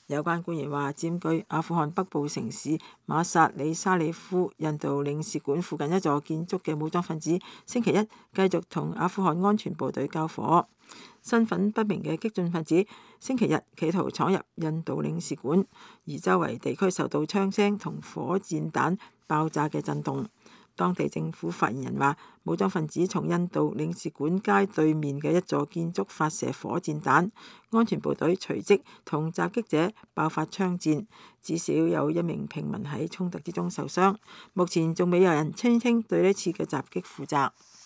有關官員話，佔據阿富汗北部城市馬薩里沙里夫印度領事館附近一座建築嘅武裝分子，星期一繼續同阿富汗安全部隊交火。身份不明嘅激進分子星期日企圖闖入印度領事館，而周圍地區受到槍聲同火箭彈爆炸嘅震動。當地政府發言人話，武裝分子從印度領事館街對面嘅一座建築發射火箭彈，安全部隊隨即同襲擊者爆發槍戰，至少有1名平民喺衝突之中受傷。目前仲未有人聲稱對呢次嘅襲擊負責。